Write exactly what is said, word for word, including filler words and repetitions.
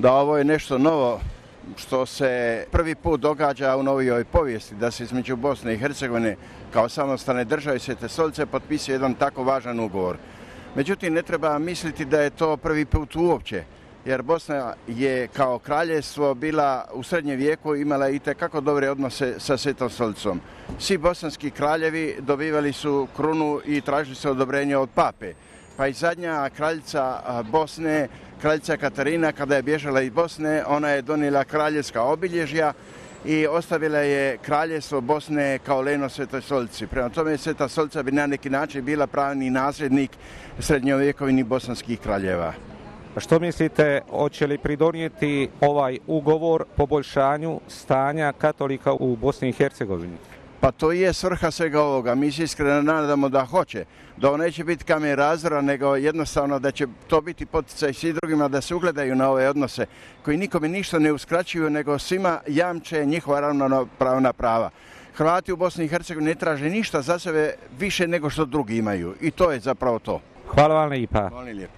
da ovo je nešto novo što se prvi put događa u novijoj povijesti, da se između Bosne i Hercegovine kao samostalne države i Svete Stolice potpisuje jedan tako važan ugovor. Međutim, ne treba misliti da je to prvi put uopće, jer Bosna je kao kraljevstvo bila u srednjem vijeku, imala itekako dobre odnose sa Svetom Stolicom. Svi bosanski kraljevi dobivali su krunu i tražili su odobrenje od pape. Pa i zadnja kraljica Bosne, kraljica Katarina, kada je bježala iz Bosne, ona je donijela kraljevska obilježja i ostavila je kraljevstvo Bosne kao leno Svetoj Stolici. Prema tome, Sveta Stolica bi na neki način bila pravni nasljednik srednjovjekovnih bosanskih kraljeva. Što mislite, hoće li pridonijeti ovaj ugovor poboljšanju stanja katolika u Bosni i Hercegovini? Pa to je svrha svega ovoga. Mi se iskreno nadamo da hoće. Da ovo neće biti kamen razdora, nego jednostavno da će to biti poticaj svim drugima da se ugledaju na ove odnose koji nikome ništa ne uskraćuju, nego svima jamče njihova ravnopravna prava. Hrvati u Bosni i Hercegovini ne traže ništa za sebe više nego što drugi imaju. I to je zapravo to. Hvala vam lijepa. Molim lijepo.